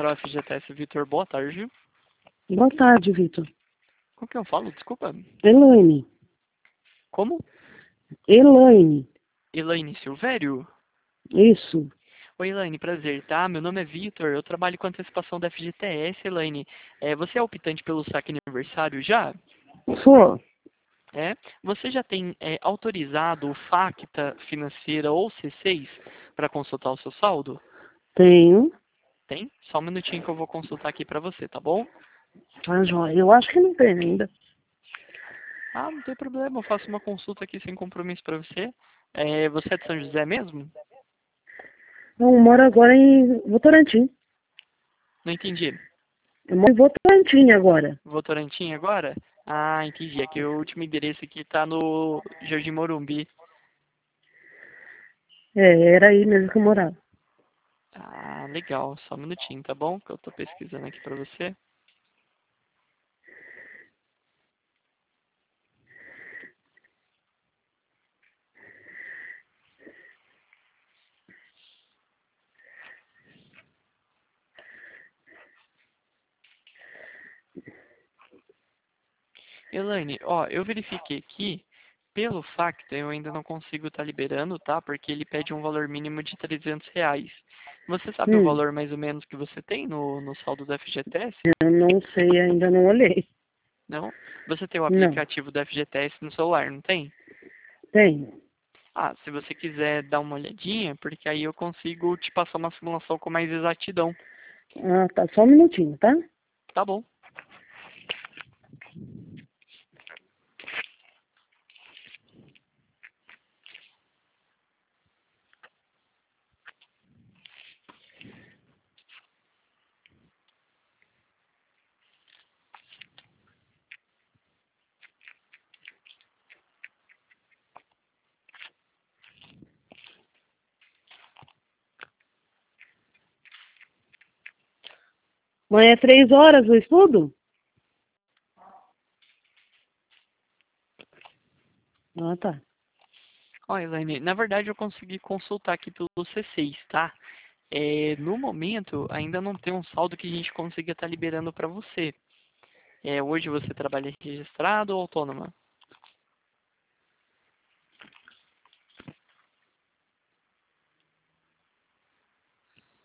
Central FGTS, Vitor. Boa tarde. Boa tarde, Vitor. Com quem eu falo? Desculpa. Elaine. Como? Elaine. Elaine Silvério? Isso. Oi, Elaine, prazer, tá? Meu nome é Vitor, eu trabalho com antecipação da FGTS, Elaine. Você é optante pelo saque aniversário já? Sou. É? Você já tem autorizado o FACTA Financeira ou C6 para consultar o seu saldo? Tenho. Tem? Só um minutinho que eu vou consultar aqui para você, tá bom? Tá, joia. Eu acho que não tem ainda. Ah, não tem problema, eu faço uma consulta aqui sem compromisso para você. Você é de São José mesmo? Eu moro agora em Votorantim. Não entendi. Eu moro em Votorantim agora. Votorantim agora? Ah, entendi. Aqui o último endereço aqui tá no Jardim Morumbi. Era aí mesmo que eu morava. Ah, legal. Só um minutinho, tá bom? Que eu tô pesquisando aqui pra você. Elaine, ó, eu verifiquei aqui. Pelo FACTA eu ainda não consigo estar liberando, tá? Porque ele pede um valor mínimo de R$ 300. Você sabe o valor mais ou menos que você tem no saldo do FGTS? Eu não sei, ainda não olhei. Não? Você tem o Não. aplicativo do FGTS no celular, não tem? Tenho. Ah, se você quiser dar uma olhadinha, porque aí eu consigo te passar uma simulação com mais exatidão. Ah, tá. Só um minutinho, tá? Tá bom. Amanhã é 3 horas o estudo? Ah, tá. Ó, Elaine, na verdade eu consegui consultar aqui pelo C6, tá? No momento, ainda não tem um saldo que a gente consiga estar liberando para você. Hoje você trabalha registrado ou autônoma?